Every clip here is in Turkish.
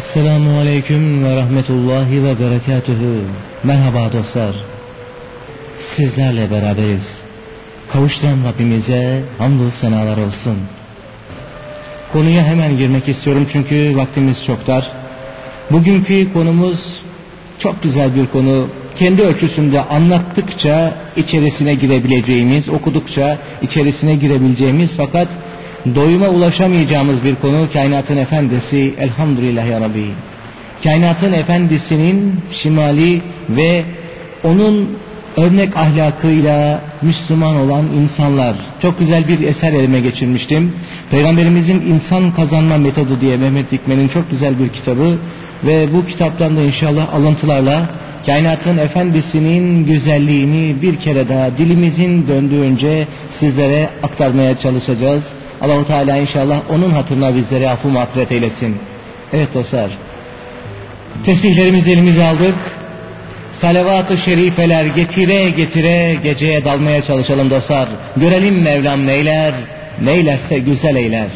Esselamu Aleyküm ve Rahmetullahi ve Berekatühü. Merhaba dostlar. Sizlerle beraberiz. Kavuşturan Rabbimize hamdü senalar olsun. Konuya hemen girmek istiyorum çünkü vaktimiz çok dar. Bugünkü konumuz çok güzel bir konu. Kendi ölçüsünde anlattıkça içerisine girebileceğimiz, okudukça içerisine girebileceğimiz fakat doyuma ulaşamayacağımız bir konu. Kainatın Efendisi Elhamdülillah ya Rabbi. Kainatın Efendisi'nin şimali ve onun örnek ahlakıyla Müslüman olan insanlar. Çok güzel bir eser elime geçirmiştim. Peygamberimizin insan kazanma metodu diye Mehmet Dikmen'in çok güzel bir kitabı ve bu kitaptan da inşallah alıntılarla Kainatın Efendisi'nin güzelliğini bir kere daha dilimizin döndüğünce sizlere aktarmaya çalışacağız. Allah-u Teala inşallah onun hatırına bizlere affı mağfiret eylesin. Evet dostlar, tesbihlerimizi elimize aldık. Salavat-ı şerifeler getire getire geceye dalmaya çalışalım dostlar. Görelim Mevlam neyler, neylerse güzel eyler.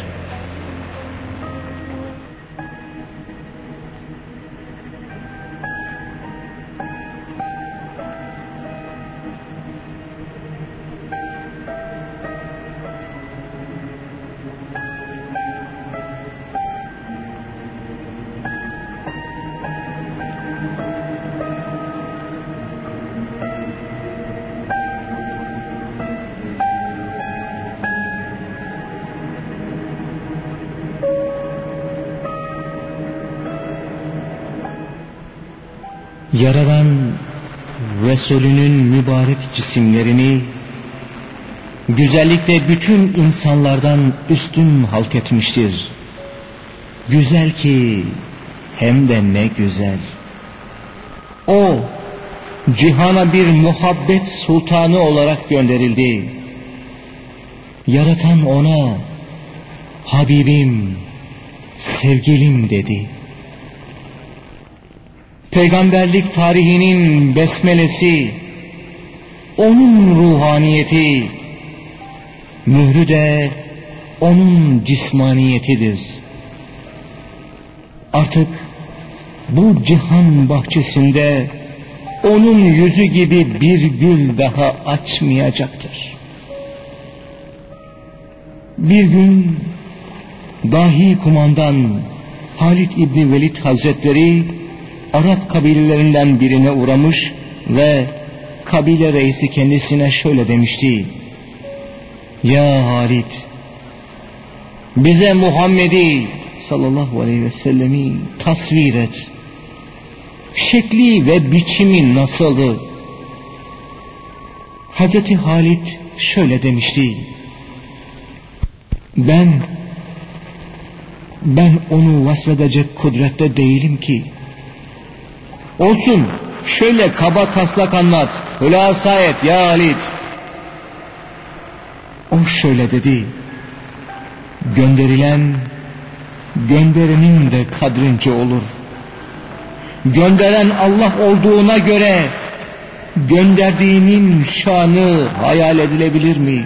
Yaradan Resulünün mübarek cisimlerini güzellikle bütün insanlardan üstün halk etmiştir. Güzel ki hem de ne güzel. O cihana bir muhabbet sultanı olarak gönderildi. Yaratan ona Habibim, sevgilim dedi. Peygamberlik tarihinin besmelesi, onun ruhaniyeti, mührü de onun cismaniyetidir. Artık bu cihan bahçesinde onun yüzü gibi bir gül daha açmayacaktır. Bir gün dahi kumandan Halid İbni Velid Hazretleri Arap kabilelerinden birine uğramış ve kabile reisi kendisine şöyle demişti: Ya Halid, bize Muhammed'i sallallahu aleyhi ve sellemi tasvir et. Şekli ve biçimi nasıldı? Hazreti Halid şöyle demişti: Ben onu vasfedecek kudrette değilim ki. Olsun, şöyle kaba taslak anlat, hülasa et ya Halid. O şöyle dedi: Gönderilen, gönderenin de kadrince olur. Gönderen Allah olduğuna göre gönderdiğinin şanı hayal edilebilir mi?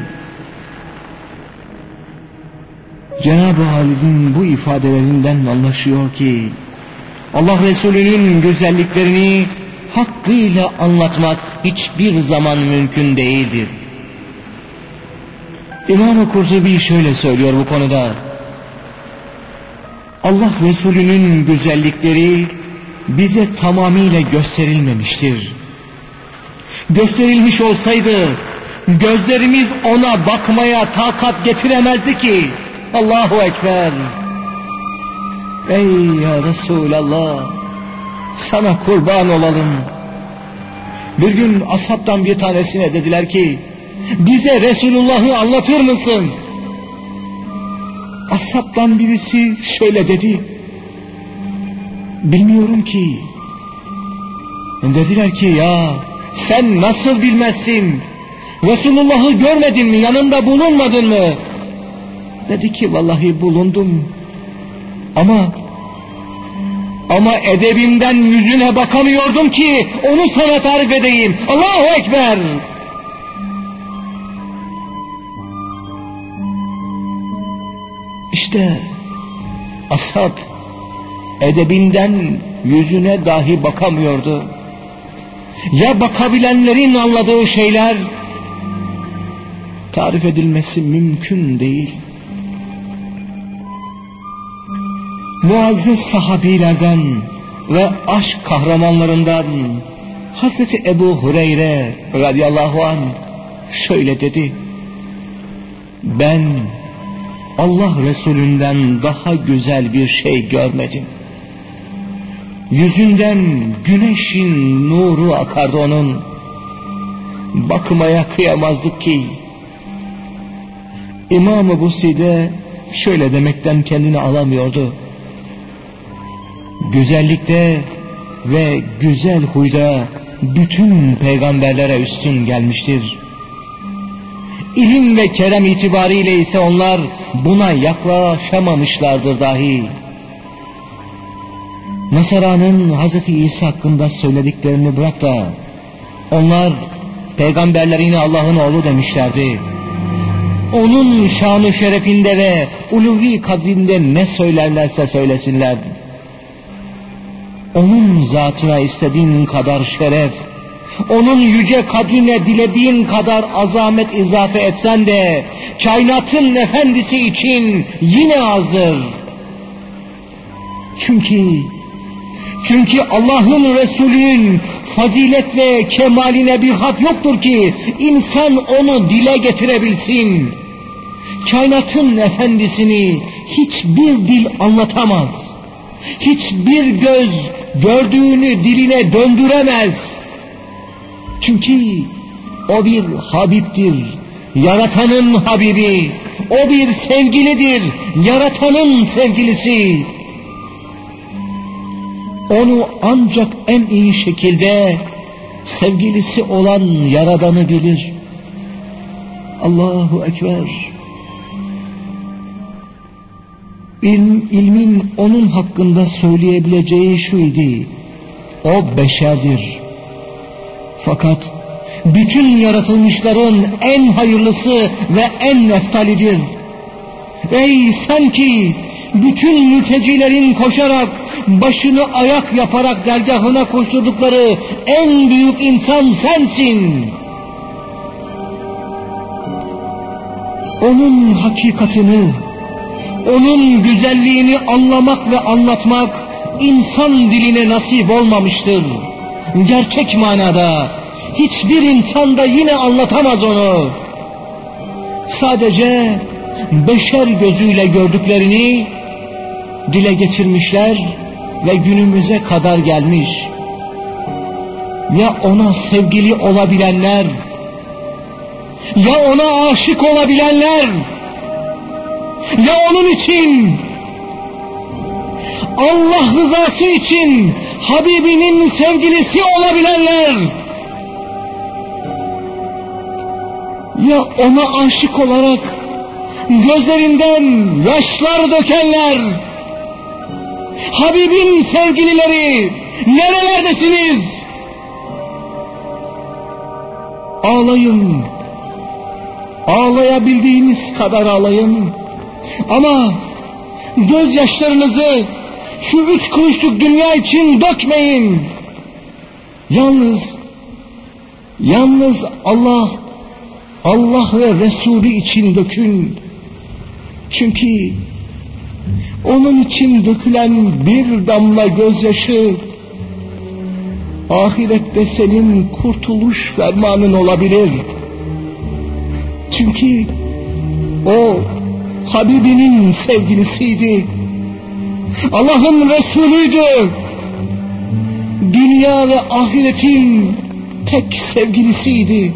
Cenab-ı Halid'in bu ifadelerinden anlaşıyor ki Allah Resulü'nün güzelliklerini hakkıyla anlatmak hiçbir zaman mümkün değildir. İmam-ı Kurtubi şöyle söylüyor bu konuda: Allah Resulü'nün güzellikleri bize tamamıyla gösterilmemiştir. Gösterilmiş olsaydı gözlerimiz ona bakmaya takat getiremezdi ki. Allahu Ekber. Ey ya Resulallah, sana kurban olalım. Bir gün ashabtan bir tanesine dediler ki, bize Resulullah'ı anlatır mısın? Ashabtan birisi şöyle dedi: bilmiyorum ki. Dediler ki, ya sen nasıl bilmezsin? Resulullah'ı görmedin mi? Yanında bulunmadın mı? Dedi ki, vallahi bulundum. Ama edebimden yüzüne bakamıyordum ki onu sana tarif edeyim. Allahu Ekber. İşte ashab edebinden yüzüne dahi bakamıyordu. Ya bakabilenlerin anladığı şeyler tarif edilmesi mümkün değil. Muazzez sahabilerden ve aşk kahramanlarından Hazreti Ebu Hureyre radıyallahu anh şöyle dedi: ben Allah Resulünden daha güzel bir şey görmedim. Yüzünden güneşin nuru akardı onun. Bakmaya kıyamazdık ki. İmam-ı Busri de şöyle demekten kendini alamıyordu: güzellikte ve güzel huyda bütün peygamberlere üstün gelmiştir. İlim ve kerem itibariyle ise onlar buna yaklaşamamışlardır dahi. Nasara'nın Hazreti İsa hakkında söylediklerini bırak da onlar peygamberlerine Allah'ın oğlu demişlerdi. Onun şanı şerefinde ve uluvi kadrinde ne söylerlerse söylesinler, onun zatına istediğin kadar şeref, onun yüce kadrine dilediğin kadar azamet izafe etsen de kainatın efendisi için yine azdır. Çünkü Allah'ın Resulü'nün fazilet ve kemaline bir had yoktur ki insan onu dile getirebilsin. Kainatın efendisini hiçbir dil anlatamaz. Hiçbir göz gördüğünü diline döndüremez. Çünkü o bir Habib'dir, yaratanın Habibi. O bir sevgilidir, yaratanın sevgilisi. Onu ancak en iyi şekilde sevgilisi olan Yaradan'ı bilir. Allahu Ekber. İlmin onun hakkında söyleyebileceği şuydu: o beşerdir. Fakat bütün yaratılmışların en hayırlısı ve en eftalidir. Ey sen ki bütün mültecilerin koşarak, başını ayak yaparak dergahına koşturdukları en büyük insan sensin. Onun hakikatini, onun güzelliğini anlamak ve anlatmak insan diline nasip olmamıştır. Gerçek manada hiçbir insan da yine anlatamaz onu. Sadece beşer gözüyle gördüklerini dile getirmişler ve günümüze kadar gelmiş. Ya ona sevgili olabilenler, ya ona aşık olabilenler, ya onun için, Allah rızası için Habibinin sevgilisi olabilenler, ya ona aşık olarak gözlerinden yaşlar dökenler. Habibin sevgilileri, nerelerdesiniz? Ağlayın, ağlayabildiğiniz kadar ağlayın. Ama gözyaşlarınızı şu 3 kuruşluk dünya için dökmeyin. Yalnız Allah ve Resulü için dökün. Çünkü onun için dökülen bir damla gözyaşı ahirette senin kurtuluş fermanın olabilir. Çünkü o Habibinin sevgilisiydi. Allah'ın Resulüydü. Dünya ve ahiretin tek sevgilisiydi.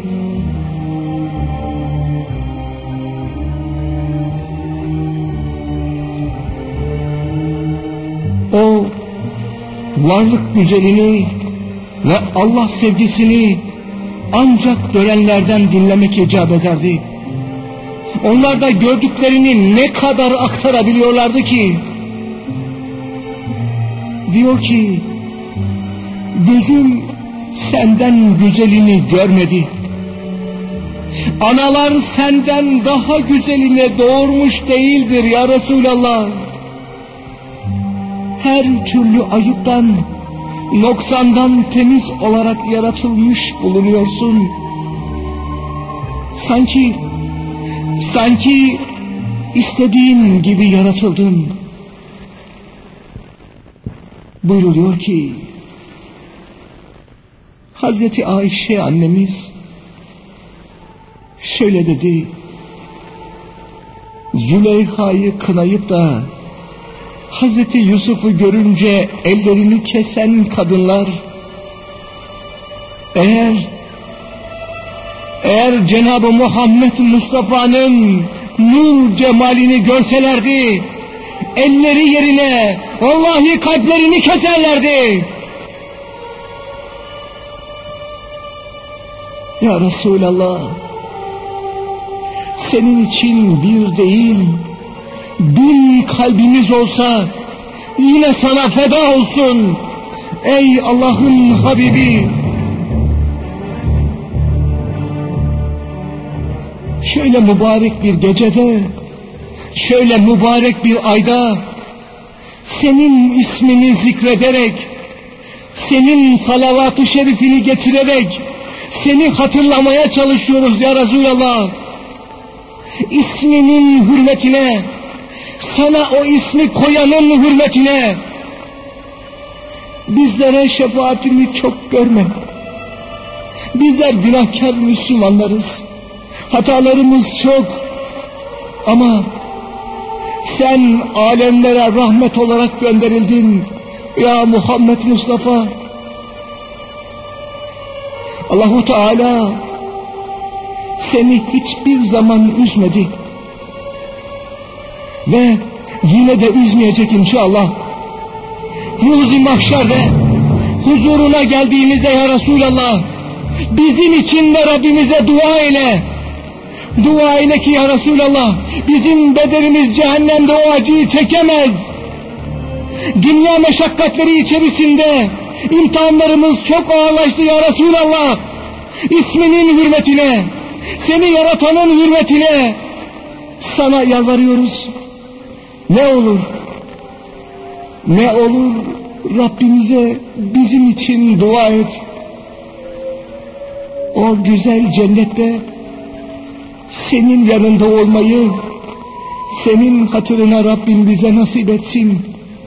O varlık güzelini ve Allah sevgisini ancak görenlerden dinlemek icap ederdi. Onlar da gördüklerini ne kadar aktarabiliyorlardı ki? Diyor ki, gözüm senden güzelini görmedi. Analar senden daha güzeline doğurmuş değildir ya Resulallah. her türlü ayıptan, noksandan temiz olarak yaratılmış bulunuyorsun. Sanki istediğin gibi yaratıldın. Buyruluyor ki Hazreti Ayşe annemiz şöyle dedi: Züleyha'yı kınayıp da Hazreti Yusuf'u görünce ellerini kesen kadınlar, eğer Cenab-ı Muhammed Mustafa'nın nur cemalini görselerdi, elleri yerine vallahi kalplerini keserlerdi. Ya Resulallah, senin için bir değil, 1000 kalbimiz olsa yine sana feda olsun ey Allah'ın Habibi. Şöyle mübarek bir gecede, şöyle mübarek bir ayda senin ismini zikrederek, senin salavat-ı şerifini getirerek seni hatırlamaya çalışıyoruz ya Resulallah. İsminin hürmetine, sana o ismi koyanın hürmetine bizlere şefaatini çok görme. Bizler günahkar Müslümanlarız. Hatalarımız çok. Ama sen alemlere rahmet olarak gönderildin ya Muhammed Mustafa. Allahu Teala seni hiçbir zaman üzmedi ve yine de üzmeyecek inşallah. Ruzi mahşerde huzuruna geldiğimizde ya Resulallah, bizim için de Rabbimize dua eyle. Dua eyle ki ya Resulallah, bizim bedenimiz cehennemde o acıyı çekemez. Dünya meşakkatleri içerisinde imtihanlarımız çok ağırlaştı ya Resulallah. İsminin hürmetine, seni yaratanın hürmetine sana yalvarıyoruz. Ne olur Rabbimize bizim için dua et. O güzel cennette senin yanında olmayı, senin hatırına Rabbim bize nasip etsin.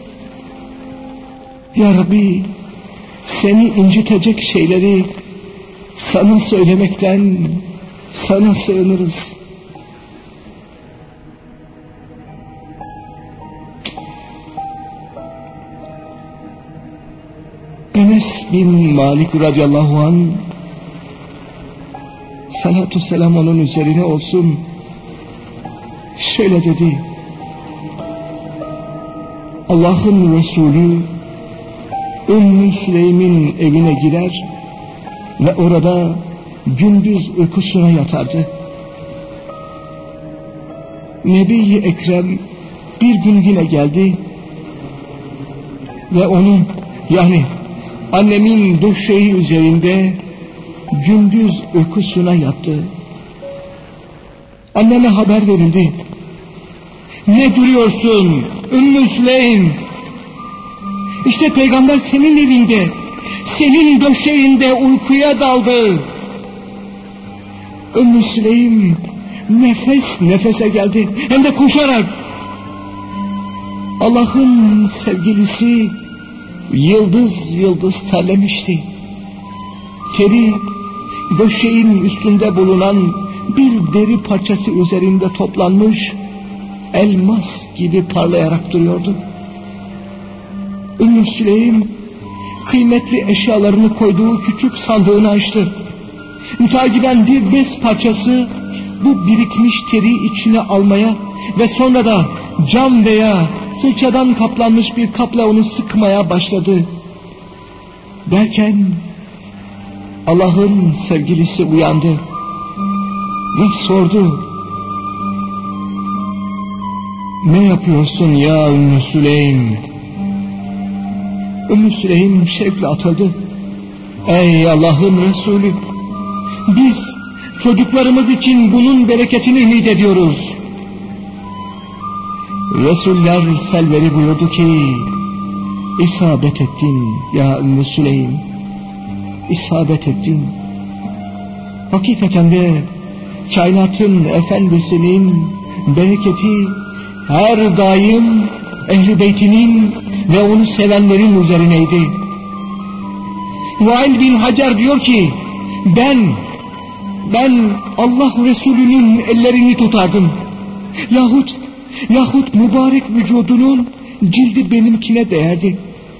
Ya Rabbi, seni incitecek şeyleri sana söylemekten sana sığınırız. Enes bin Malik radıyallahu anh, salatü selam onun üzerine olsun, şöyle dedi: Allah'ın Resulü Ümmü Süleym'in evine girer ve orada gündüz uykusuna yatardı. Nebi-i Ekrem bir gün yine geldi ve onun, yani annemin döşeği üzerinde gündüz uykusuna yattı. Anneme haber verildi. Ne duruyorsun Ümmü Süleym? İşte peygamber senin evinde, senin döşeğinde uykuya daldı. Ümmü Süleym nefes nefese geldi, hem de koşarak. Allah'ın sevgilisi yıldız yıldız terlemişti. Teri döşeğin üstünde bulunan bir deri parçası üzerinde toplanmış, elmas gibi parlayarak duruyordu. Ümmü Süleym kıymetli eşyalarını koyduğu küçük sandığını açtı. Mütakiben bir bez parçası bu birikmiş teri içine almaya ve sonra da cam veya sırçadan kaplanmış bir kapla onu sıkmaya başladı. Derken Allah'ın sevgilisi uyandı ve sordu: ne yapıyorsun ya Ümmü Süleym? Ümmü Süleym şevkle atıldı. Ey Allah'ın Resulü, biz çocuklarımız için bunun bereketini ümit ediyoruz. Resuller selveri buyurdu ki: İsabet ettin ya Ümmü Süleym, isabet ettin. Hakikaten de kainatın efendisinin bereketi her daim Ehl-i Beytinin ve onu sevenlerin üzerineydi. Vail bin Hacer diyor ki, ben Allah Resulü'nün ellerini tutardım. Yahut mübarek vücudunun cildi benimkine değerdi.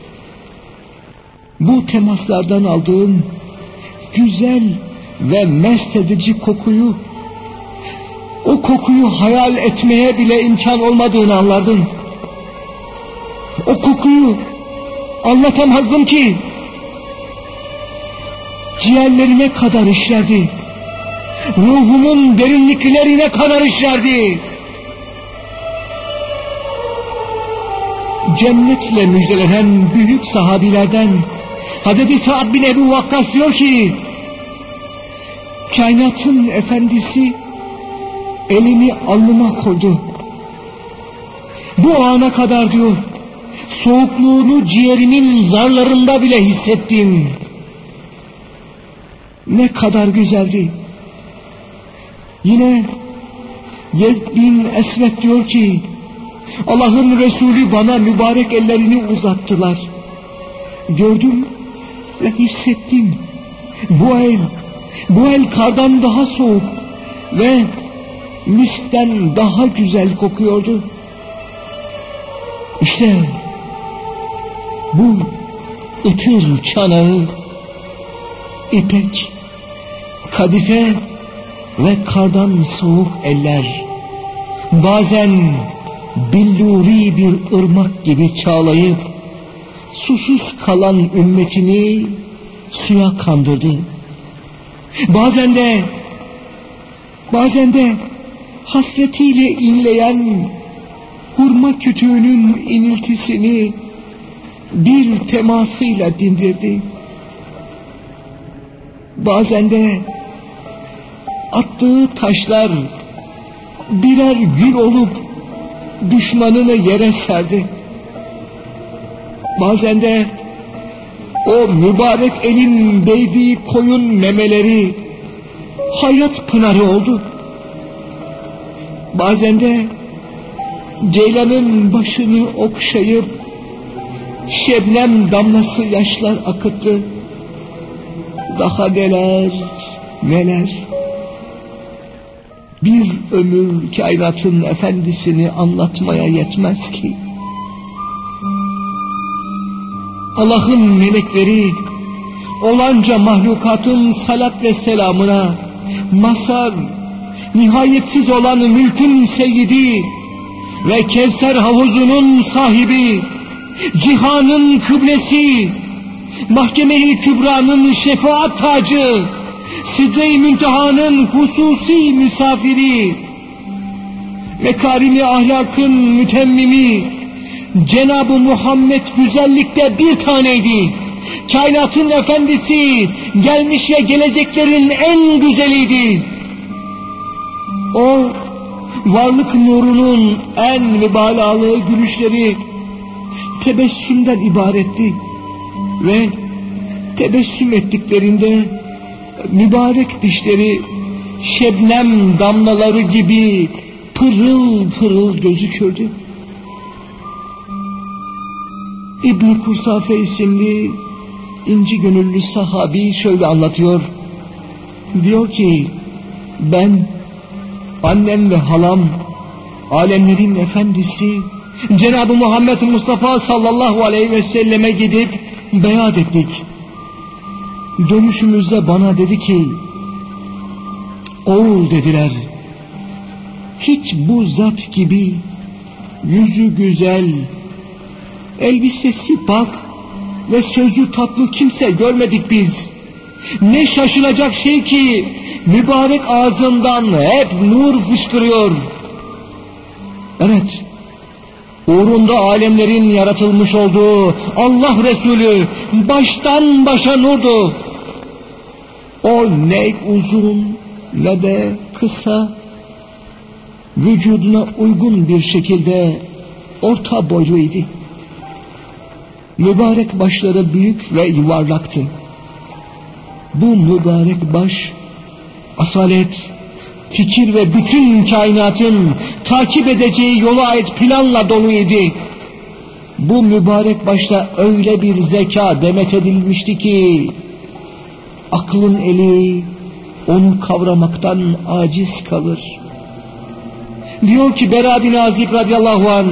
Bu temaslardan aldığım güzel ve mest edici kokuyu, o kokuyu hayal etmeye bile imkan olmadığını anlardım. O kokuyu anlatamazdım ki. Ciğerlerime kadar işlerdi. Ruhumun derinliklerine kadar işlerdi. Cennetle müjdelenen büyük sahabilerden Hazreti Sa'd bin Ebu Vakkas diyor ki, kainatın efendisi elini alnıma koydu. Bu ana kadar diyor, soğukluğunu ciğerimin zarlarında bile hissettim. Ne kadar güzeldi. Yine Yezd bin Esvet diyor ki, Allah'ın Resulü bana mübarek ellerini uzattılar. Gördüm ve hissettim. Bu el kardan daha soğuk ve miskten daha güzel kokuyordu. İşte bu ıtır çanağı, ipek, kadife ve kardan soğuk eller bazen billuri bir ırmak gibi çağlayıp susuz kalan ümmetini suya kandırdı. Bazen de hasretiyle inleyen hurma kütüğünün iniltisini bir temasıyla dindirdi. Bazen de attığı taşlar birer gül olup düşmanını yere serdi. Bazen de o mübarek elin değdiği koyun memeleri hayat pınarı oldu. Bazen de ceylanın başını okşayıp şebnem damlası yaşlar akıttı. Daha neler. Bir ömür kainatın efendisini anlatmaya yetmez ki. Allah'ın melekleri olanca mahlukatın salat ve selamına mazhar, nihayetsiz olan mülkün seyyidi ve Kevser havuzunun sahibi, cihanın kıblesi, Mahkeme-i Kübra'nın şefaat tacı, Sidre-i Münteha'nın hususi misafiri, mekarimi ahlakın mütemmimi, Cenab-ı Muhammed güzellikte bir taneydi. Kainatın efendisi, gelmiş ve geleceklerin en güzeliydi. O, varlık nurunun en mübalağalı gülüşleri tebessümden ibaretti. Ve tebessüm ettiklerinde mübarek dişleri şebnem damlaları gibi pırıl pırıl gözükürdü. İbn-i Kursafe isimli inci gönüllü sahabi şöyle anlatıyor. Diyor ki, ben, annem ve halam, alemlerin efendisi Cenab-ı Muhammed Mustafa sallallahu aleyhi ve selleme gidip beyat ettik. Dönüşümüzde bana dedi ki, oğul dediler, hiç bu zat gibi yüzü güzel, elbisesi pak ve sözü tatlı kimse görmedik biz. Ne şaşılacak şey ki mübarek ağzından hep nur fışkırıyor. Evet, uğrunda alemlerin yaratılmış olduğu Allah Resulü baştan başa nurdu. O ne uzun ne de kısa, vücuduna uygun bir şekilde orta boyluydu. Mübarek başları büyük ve yuvarlaktı. Bu mübarek baş, asalet, fikir ve bütün kainatın takip edeceği yola ait planla doluydu. Bu mübarek başta öyle bir zeka demet edilmişti ki, aklın eli onu kavramaktan aciz kalır. Diyor ki Bera bin Azib radıyallahu anh,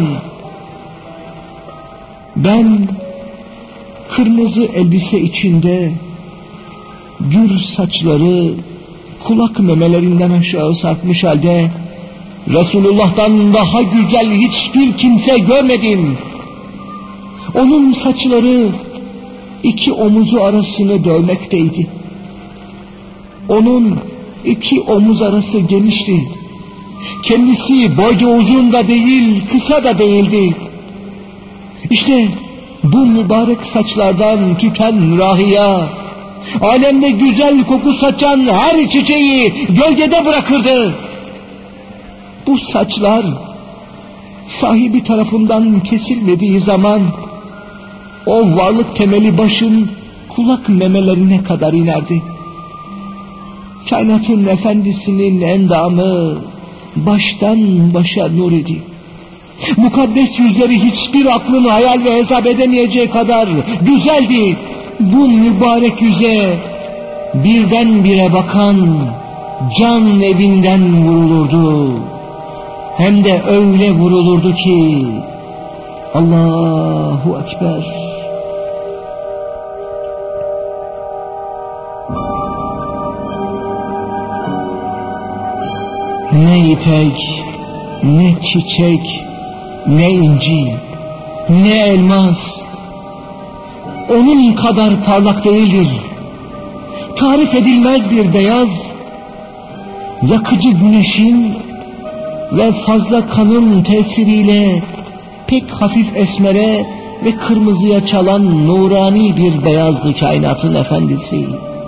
ben kırmızı elbise içinde, gür saçları kulak memelerinden aşağı sarkmış halde Resulullah'tan daha güzel hiçbir kimse görmedim. Onun saçları iki omuzu arasını dövmekteydi. Onun iki omuz arası genişti. Kendisi boyca uzun da değil, kısa da değildi. İşte bu mübarek saçlardan tüten rahiya, alemde güzel koku saçan her çiçeği gölgede bırakırdı. Bu saçlar sahibi tarafından kesilmediği zaman o varlık temeli başın kulak memelerine kadar inerdi. Kainatın efendisinin endamı baştan başa nur idi. Mukaddes yüzleri hiçbir aklın hayal ve hesap edemeyeceği kadar güzeldi. Bu mübarek yüze birdenbire bakan can evinden vurulurdu. Hem de öyle vurulurdu ki Allahu Ekber. Ne ipek, ne çiçek, ne inci, ne elmas onun kadar parlak değildir. Tarif edilmez bir beyaz, yakıcı güneşin ve fazla kanın tesiriyle pek hafif esmere ve kırmızıya çalan nurani bir beyazlı kainatın efendisi.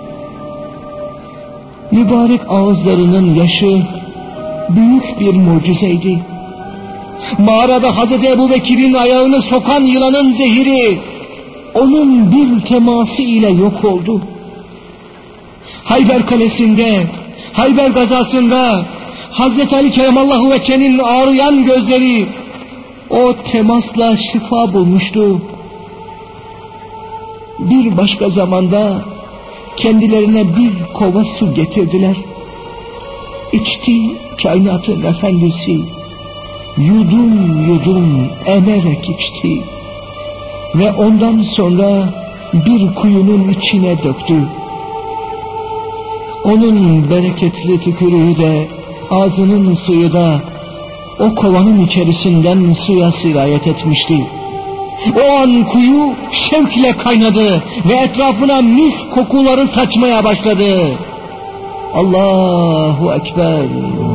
Mübarek ağızlarının yaşı büyük bir mucizeydi. Mağarada Hazreti Ebubekir'in ayağını sokan yılanın zehiri onun bir teması ile yok oldu. Hayber Kalesi'nde, Hayber gazasında Hazreti Ali Keremallahu Vecce'nin ağrıyan gözleri o temasla şifa bulmuştu. Bir başka zamanda kendilerine bir kova su getirdiler. İçti kainatın efendisi, yudum yudum emerek içti ve ondan sonra bir kuyunun içine döktü. Onun bereketli tükürüğü de, ağzının suyu da o kovanın içerisinden suya sirayet etmişti. O an kuyu şevkle kaynadı ve etrafına mis kokuları saçmaya başladı. Allahu Ekber.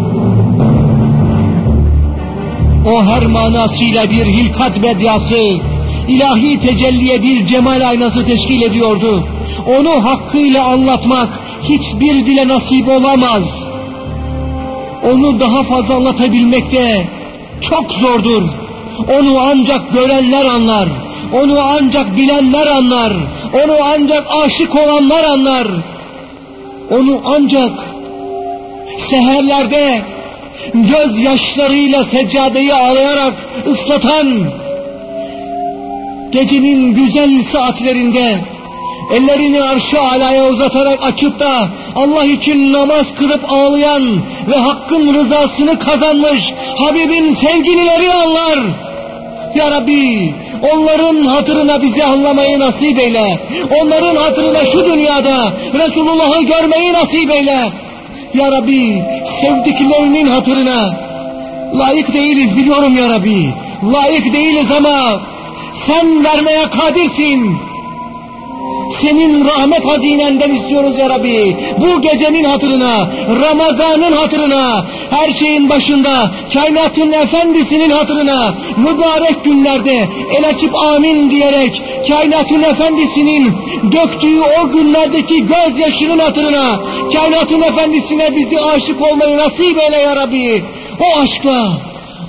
O her manasıyla bir hilkat bedyası, ilahi tecelliye bir cemal aynası teşkil ediyordu. Onu hakkıyla anlatmak hiçbir dile nasip olamaz. Onu daha fazla anlatabilmekte çok zordur. Onu ancak görenler anlar. Onu ancak bilenler anlar. Onu ancak aşık olanlar anlar. Onu ancak seherlerde gözyaşlarıyla seccadeyi ağlayarak ıslatan, gecenin güzel saatlerinde ellerini arş-ı alaya uzatarak açıp da Allah için namaz kılıp ağlayan ve hakkın rızasını kazanmış Habibin sevgilileri anlar. Ya Rabbi, onların hatırına bizi anlamayı nasip eyle. Onların hatırına şu dünyada Resulullah'ı görmeyi nasip eyle. Ya Rabbi, sevdiklerinin hatırına. Layık değiliz biliyorum ya Rabbi. Layık değiliz ama sen vermeye kadirsin. Senin rahmet hazinenden istiyoruz ya Rabbi. Bu gecenin hatırına, Ramazan'ın hatırına, her şeyin başında kainatın efendisinin hatırına, mübarek günlerde el açıp amin diyerek kainatın efendisinin döktüğü o günlerdeki gözyaşının hatırına, kainatın efendisine bizi aşık olmayı nasip eyle ya Rabbi. O aşkla,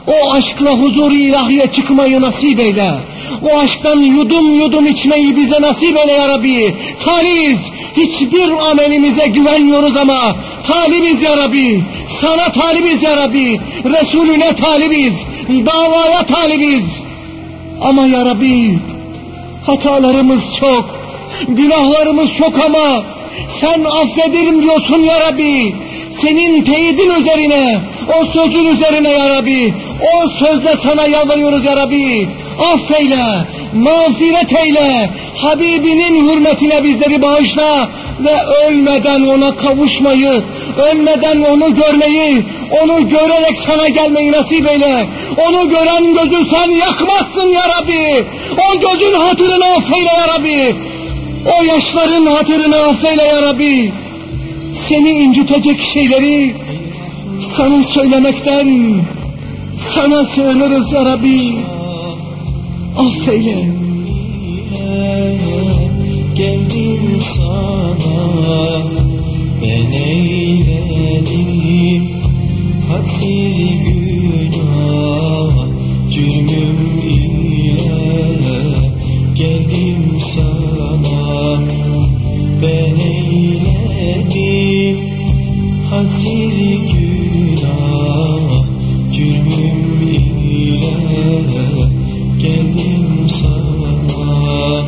O aşkla huzur-u ilahiye çıkmayı nasip eyle. O aşktan yudum yudum içmeyi bize nasip eyle ya Rabbi. Talibiz. Hiçbir amelimize güvenmiyoruz ama talibiz ya Rabbi. Sana talibiz ya Rabbi. Resulüne talibiz. Davaya talibiz. Ama ya Rabbi, hatalarımız çok, günahlarımız çok ama sen affederim diyorsun ya Rabbi. Senin teyidin üzerine, o sözün üzerine ya Rabbi, o sözle sana yalvarıyoruz ya Rabbi. Affeyle, mağfiret eyle, Habibinin hürmetine bizleri bağışla ve ölmeden ona kavuşmayı, ölmeden onu görmeyi, onu görerek sana gelmeyi nasip eyle. Onu gören gözü sen yakmazsın ya Rabbi. O gözün hatırını affeyle ya Rabbi. O yaşların hatırını affeyle ya Rabbi. Seni incitecek şeyleri sana söylemekten sana sığınırız ya Rabbi. Affeyle. Geldim sana, ben eyledim hadsiz günah, cürmüm ile geldim sana, ben eyledim hadsiz günah, cürmüm ile geldim sana.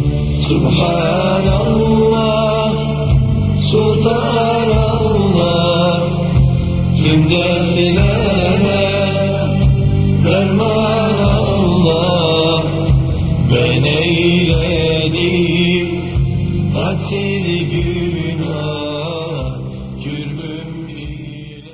Subhanallah, Sultanallah, tüm dertlere derman Allah. Ben eyledim hadsiz günah, cürmüm ile.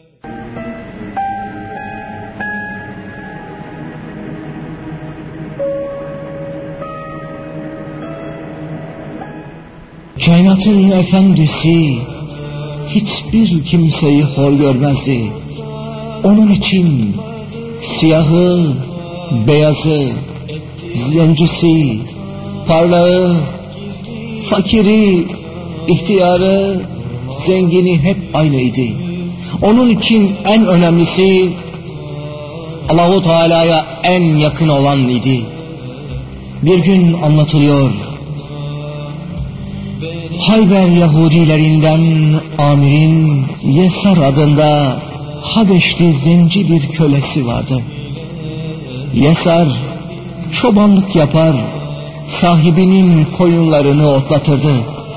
Kainatın efendisi hiçbir kimseyi hor görmezdi. Onun için siyahı, beyazı, zencisi, parlağı, fakiri, ihtiyarı, zengini hep aynıydı. Onun için en önemlisi Allah-u Teala'ya en yakın olan idi. Bir gün anlatılıyor. Hayber Yahudilerinden Amir'in Yesar adında Habeşli zenci bir kölesi vardı. Yesar çobanlık yapar, sahibinin koyunlarını otlatırdı.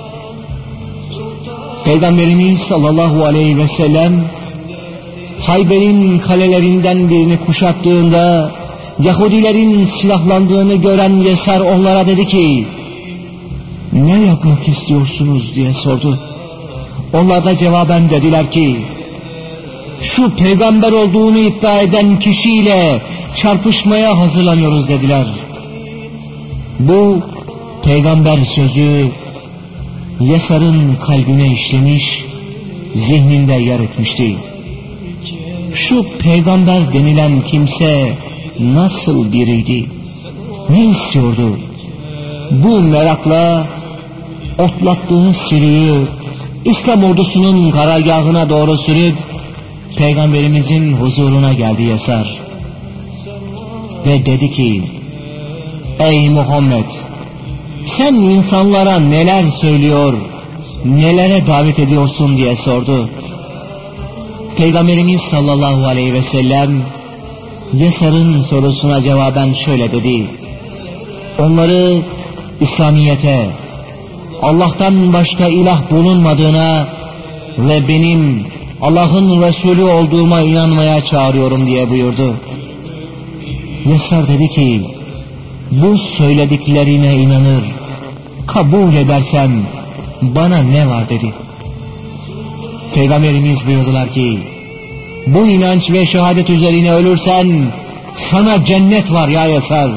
Peygamberimiz sallallahu aleyhi ve sellem Hayber'in kalelerinden birini kuşattığında Yahudilerin silahlandığını gören Yesar onlara dedi ki, "Ne yapmak istiyorsunuz?" diye sordu. Onlar da cevaben dediler ki, "Şu peygamber olduğunu iddia eden kişiyle çarpışmaya hazırlanıyoruz" dediler. Bu peygamber sözü Yesar'ın kalbine işlemiş, zihninde yer etmişti. Şu peygamber denilen kimse nasıl biriydi? Ne istiyordu? Bu merakla otlattığı sürüyü İslam ordusunun karargahına doğru sürüp Peygamberimizin huzuruna geldi Yesar. Ve dedi ki, "Ey Muhammed, sen insanlara neler söylüyor, nelere davet ediyorsun?" diye sordu. Peygamberimiz sallallahu aleyhi ve sellem Yesar'ın sorusuna cevaben şöyle dedi: "Onları İslamiyete, Allah'tan başka ilah bulunmadığına ve benim Allah'ın Resulü olduğuma inanmaya çağırıyorum" diye buyurdu. Yesar dedi ki, "Bu söylediklerine inanır, kabul edersem bana ne var?" dedi. Peygamberimiz buyurdular ki, "Bu inanç ve şehadet üzerine ölürsen sana cennet var ya Yesar."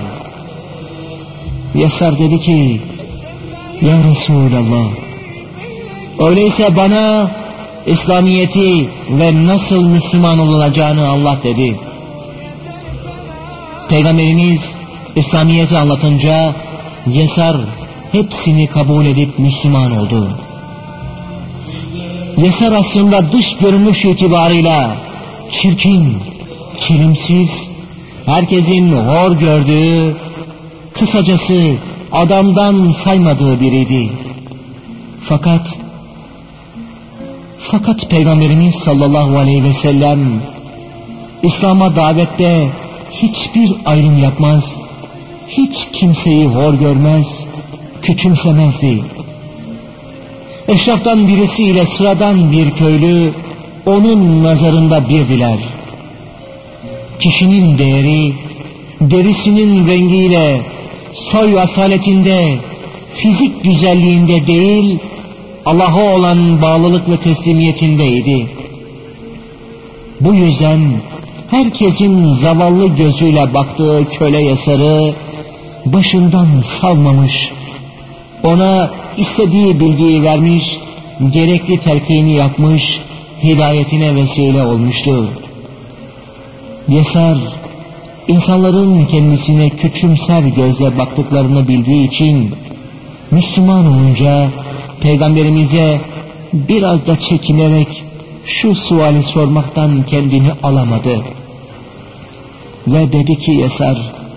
Yesar dedi ki, "Ya Resulallah, öyleyse bana İslamiyeti ve nasıl Müslüman olunacağını anlat" dedi. Peygamberimiz İslamiyeti anlatınca Yesar hepsini kabul edip Müslüman oldu. Yesar aslında dış görünüş itibarıyla çirkin, kilimsiz, herkesin hor gördüğü, kısacası adamdan saymadığı biriydi. Fakat Peygamberimiz sallallahu aleyhi ve sellem İslam'a davette hiçbir ayrım yapmaz, hiç kimseyi hor görmez, küçümsemezdi. Eşraftan birisiyle sıradan bir köylü onun nazarında birdiler. Kişinin değeri, derisinin rengiyle, soy asaletinde, fizik güzelliğinde değil, Allah'a olan bağlılık ve teslimiyetindeydi. Bu yüzden herkesin zavallı gözüyle baktığı köle Yesar'ı başından salmamış, ona istediği bilgiyi vermiş, gerekli telkini yapmış, hidayetine vesile olmuştu. Yesar, insanların kendisine küçümser gözle baktıklarını bildiği için, Müslüman olunca Peygamberimize biraz da çekinerek şu suali sormaktan kendini alamadı. Ve dedi ki Yesar,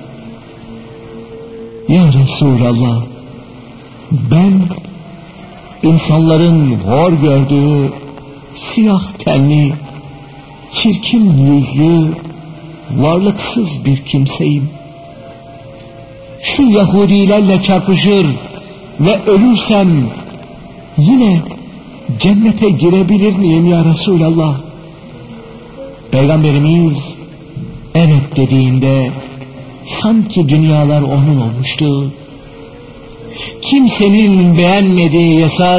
ya Resulallah, ben insanların hor gördüğü siyah tenli, çirkin yüzlü, varlıksız bir kimseyim. Şu Yahudilerle çarpışır ve ölürsem yine cennete girebilir miyim ya Resulallah? Peygamberimiz evet dediğinde sanki dünyalar onun olmuştu. Kimsenin beğenmediği Yesar,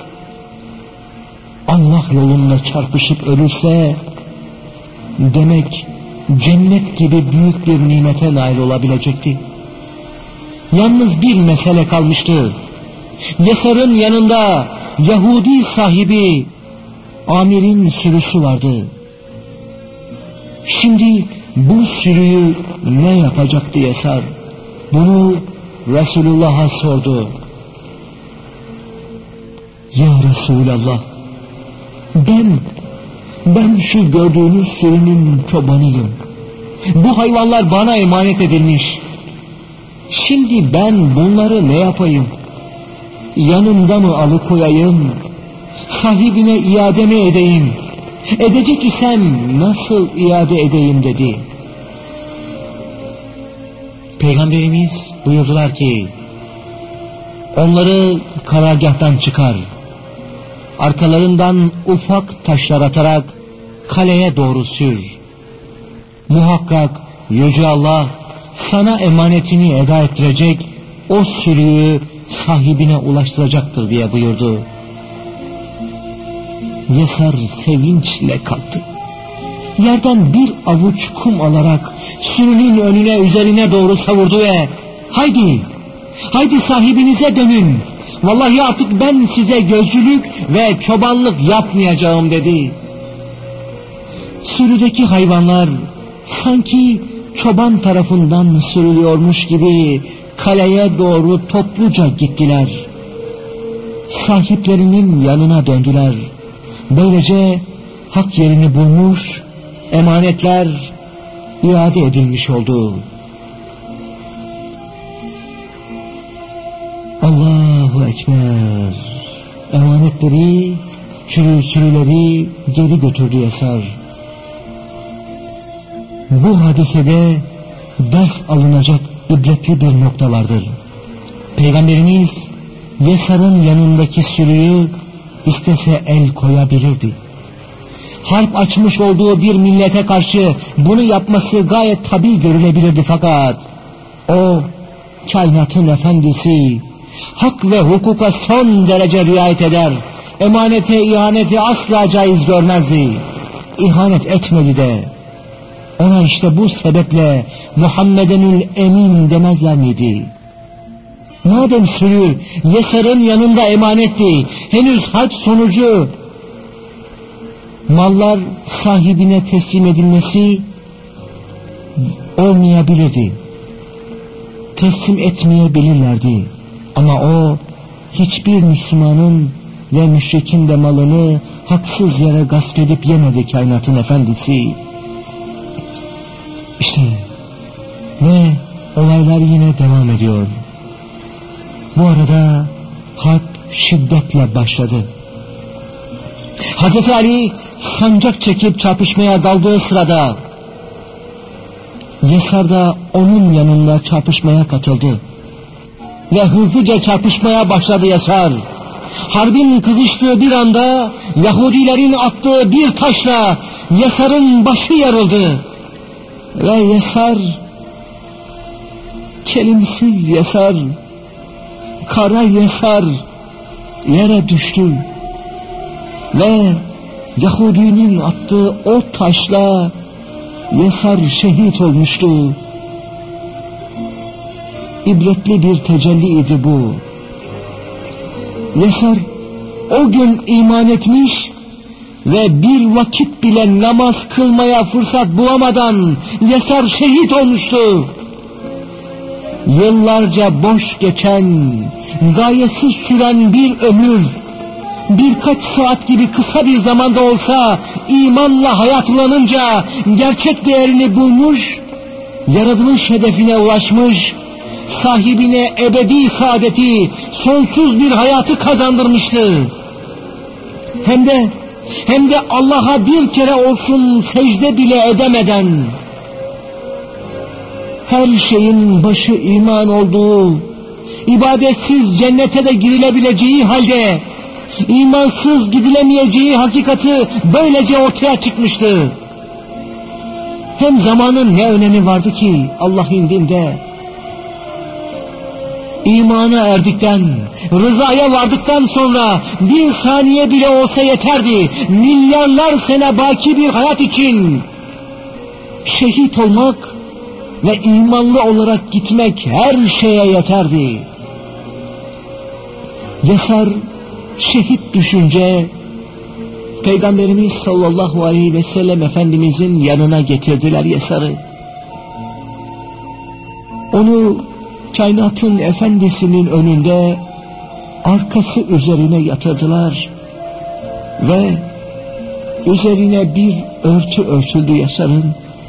Allah yolunda çarpışıp ölürse demek cennet gibi büyük bir nimete nail olabilecekti. Yalnız bir mesele kalmıştı. Yesar'ın yanında Yahudi sahibi Amir'in sürüsü vardı. Şimdi bu sürüyü ne yapacaktı Yesar? Bunu Resulullah'a sordu. Ya Resulallah, ben şu gördüğünüz sürünün çobanıyım. Bu hayvanlar bana emanet edilmiş. Şimdi ben bunları ne yapayım? Yanımda mı alıkoyayım? Sahibine iade mi edeyim? Edecek isem nasıl iade edeyim dedi. Peygamberimiz buyurdular ki, onları karargâhtan çıkar. Arkalarından ufak taşlar atarak kaleye doğru sür. Muhakkak Yüce Allah sana emanetini eda ettirecek, o sürüyü sahibine ulaştıracaktır diye buyurdu. Yesar sevinçle kalktı. Yerden bir avuç kum alarak sürünün önüne üzerine doğru savurdu ve haydi sahibinize dönün. Vallahi artık ben size gözcülük ve çobanlık yapmayacağım dedi. Sürüdeki hayvanlar sanki çoban tarafından sürülüyormuş gibi kaleye doğru topluca gittiler. Sahiplerinin yanına döndüler. Böylece hak yerini bulmuş, emanetler iade edilmiş oldu. Allahu Ekber. Emanetleri, sürüleri geri götürdü Yesar. Bu hadisede ders alınacak ibretli bir nokta vardır. Peygamberimiz Yesar'ın yanındaki sürüyü istese el koyabilirdi. Harp açmış olduğu bir millete karşı bunu yapması gayet tabii görülebilirdi, fakat o kainatın efendisi, hak ve hukuka son derece riayet eder, emanete ihaneti asla caiz görmezdi. İhanet etmedi de. Ona işte bu sebeple Muhammedenül Emin demezler miydi? Madem sürü Yesar'ın yanında emanetti, henüz harp sonucu mallar sahibine teslim edilmesi olmayabilirdi. Teslim etmeyebilirlerdi. Ama o hiçbir Müslümanın ve müşrikin de malını haksız yere gasp edip yemedi kainatın efendisi. İşte ve olaylar yine devam ediyor. Bu arada harp şiddetle başladı. Hazreti Ali sancak çekip çarpışmaya daldığı sırada Yesar da onun yanında çarpışmaya katıldı. Ve hızlıca çarpışmaya başladı Yesar. Harbin kızıştığı bir anda Yahudilerin attığı bir taşla Yesar'ın başı yarıldı. Ve Yesar, kelimsiz Yesar, kara Yesar yere düştü. Ve Yahudinin attığı o taşla Yesar şehit olmuştu. İbretli bir tecelliydi bu. Yesar o gün iman etmiş ve bir vakit bile namaz kılmaya fırsat bulamadan Yesar şehit olmuştu. Yıllarca boş geçen, gayesiz süren bir ömür, birkaç saat gibi kısa bir zamanda olsa imanla hayatlanınca gerçek değerini bulmuş, yaratılış hedefine ulaşmış, sahibine ebedi saadeti, sonsuz bir hayatı kazandırmıştı. Hem de Allah'a bir kere olsun secde bile edemeden, her şeyin başı iman olduğu, ibadetsiz cennete de girilebileceği halde imansız gidilemeyeceği hakikati böylece ortaya çıkmıştı. Hem zamanın ne önemi vardı ki Allah indinde? İmana erdikten, rızaya vardıktan sonra bir saniye bile olsa yeterdi. Milyarlar sene baki bir hayat için şehit olmak ve imanlı olarak gitmek her şeye yeterdi. Yesar şehit düşünce Peygamberimiz sallallahu aleyhi ve sellem Efendimizin yanına getirdiler Yesar'ı. Onu kainatın efendisinin önünde arkası üzerine yatırdılar ve üzerine bir örtü örtüldü Yesar'ın.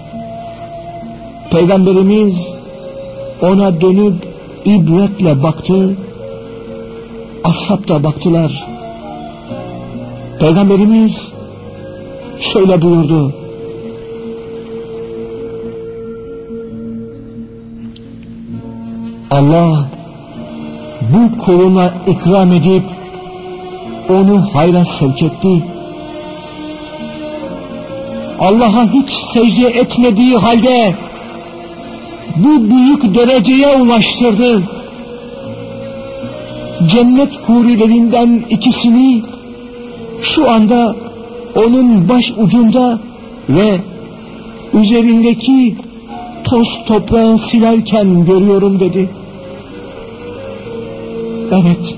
Peygamberimiz ona dönüp ibretle baktı, ashab da baktılar. Peygamberimiz şöyle buyurdu: Allah bu kuluna ikram edip onu hayra sevk etti. Allah'a hiç secde etmediği halde bu büyük dereceye ulaştırdı. Cennet hurilerinden ikisini şu anda onun baş ucunda ve üzerindeki toz toprağı silerken görüyorum dedi. Evet,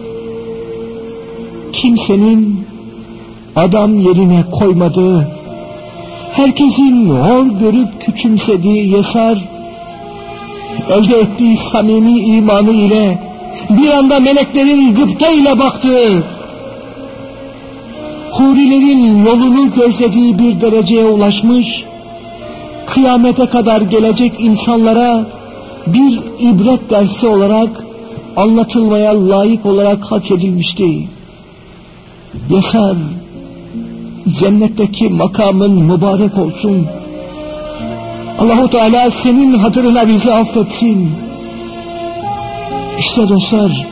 kimsenin adam yerine koymadığı, herkesin hor görüp küçümsediği Yesar, elde ettiği samimi imanı ile bir anda meleklerin gıpta ile baktığı, hurilerin yolunu gözlediği bir dereceye ulaşmış, kıyamete kadar gelecek insanlara bir ibret dersi olarak anlatılmaya layık olarak hak edilmişti. Yesar, cennetteki makamın mübarek olsun. Allahu Teala senin hatırına bizi affetsin. İşte dostlar,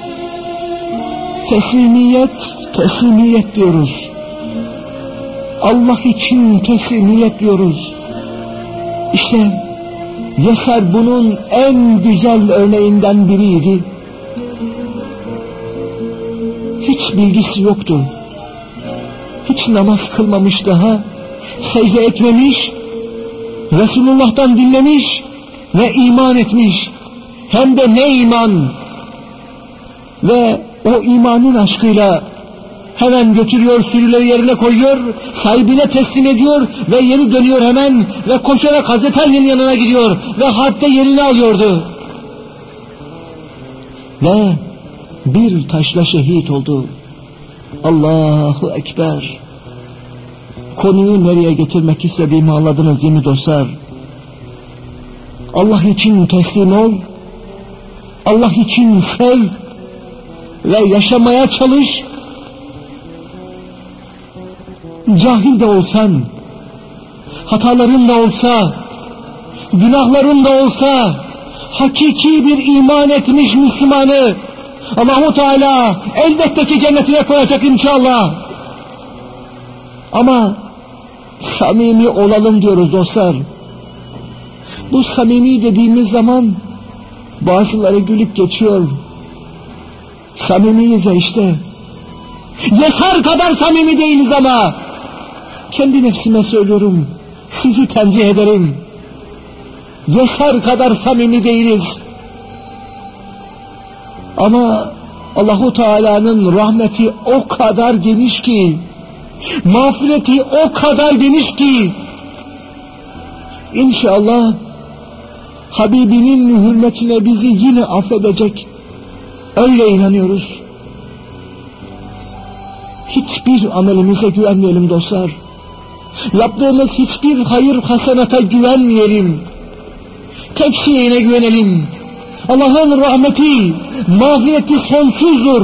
teslimiyet diyoruz. Allah için teslimiyet diyoruz. İşte Yesar bunun en güzel örneğinden biriydi. Hiç bilgisi yoktu. Hiç namaz kılmamış daha, secde etmemiş, Resulullah'tan dinlemiş ve iman etmiş. Hem de ne iman! Ve o imanın aşkıyla hemen götürüyor, sürüleri yerine koyuyor, sahibine teslim ediyor ve yeri dönüyor hemen ve koşarak Hazreti Ali'nin yanına gidiyor ve harpte yerini alıyordu. Ve bir taşla şehit oldu. Allahu Ekber. Konuyu nereye getirmek istediğimi anladınız değil mi dostlar? Allah için teslim ol, Allah için sev ve yaşamaya çalış. Cahil de olsan, hataların da olsa, günahların da olsa, hakiki bir iman etmiş Müslümanı Allah-u Teala elbette ki cennetine koyacak inşallah. Ama samimi olalım diyoruz dostlar. Bu samimi dediğimiz zaman bazıları gülüp geçiyor. Samimiyiz ya işte. Yesar kadar samimi değiliz ama kendi nefsime söylüyorum, sizi tercih ederim. Yesar kadar samimi değiliz. Ama Allahu Teala'nın rahmeti o kadar geniş ki, mağfireti o kadar geniş ki, İnşallah Habibinin hürmetine bizi yine affedecek. Öyle inanıyoruz. Hiçbir amelimize güvenmeyelim dostlar. Yaptığımız hiçbir hayır hasenata güvenmeyelim. Tek şeyine güvenelim. Allah'ın rahmeti, mağfireti sonsuzdur.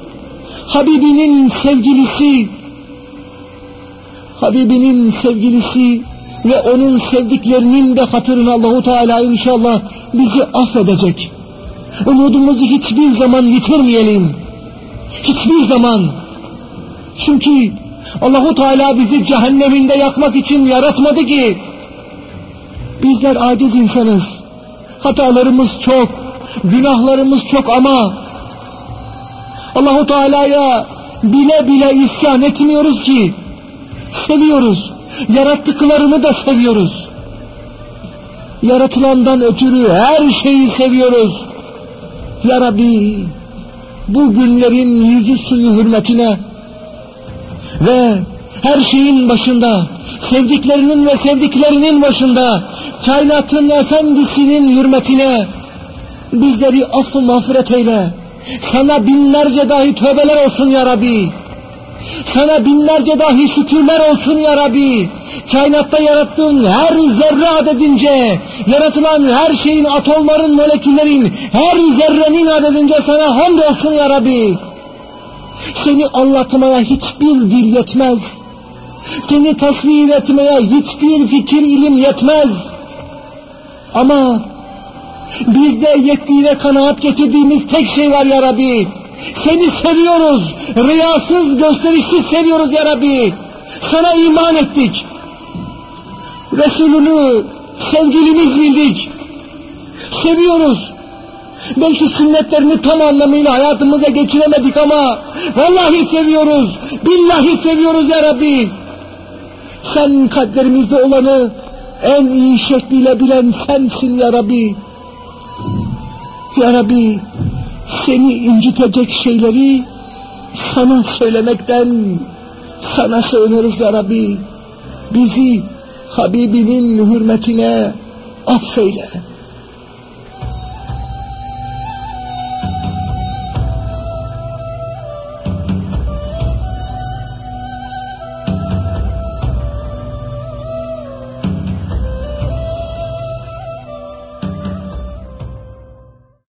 Habibinin sevgilisi ve onun sevdiklerinin de hatırına Allahu Teala inşallah bizi affedecek. Umudumuzu hiçbir zaman yitirmeyelim. Hiçbir zaman. Çünkü Allahu Teala bizi cehenneminde yakmak için yaratmadı ki. Bizler aciz insanız. Hatalarımız çok, günahlarımız çok ama Allahu Teala'ya bile bile isyan etmiyoruz ki. Seviyoruz. Yarattıklarını da seviyoruz. Yaratılandan ötürü her şeyi seviyoruz. Ya Rabbi, bu günlerin yüzü suyu hürmetine ve her şeyin başında, sevdiklerinin ve sevdiklerinin başında, kainatın efendisinin hürmetine bizleri affı mağfiret eyle. Sana binlerce dahi tövbeler olsun ya Rabbi. Sana binlerce dahi şükürler olsun ya Rabbi. Kainatta yarattığın her zerre adedince, yaratılan her şeyin, atomların, moleküllerin, her zerrenin adedince sana hamd olsun ya Rabbi. Seni anlatmaya hiçbir dil yetmez. Seni tasvir etmeye hiçbir fikir, ilim yetmez. Ama bizde yettiğine kanaat getirdiğimiz tek şey var ya Rabbi. Seni seviyoruz. Riyasız, gösterişsiz seviyoruz ya Rabbi. Sana iman ettik. Resulünü sevgilimiz bildik. Seviyoruz. Belki sünnetlerini tam anlamıyla hayatımıza geçiremedik ama vallahi seviyoruz. Billahi seviyoruz ya Rabbi. Sen kalplerimizde olanı en iyi şekliyle bilen sensin ya Rabbi. Ya Rabbi, seni incitecek şeyleri sana söylemekten sana sığınırız ya Rabbi. Bizi Habibinin hürmetine affeyle.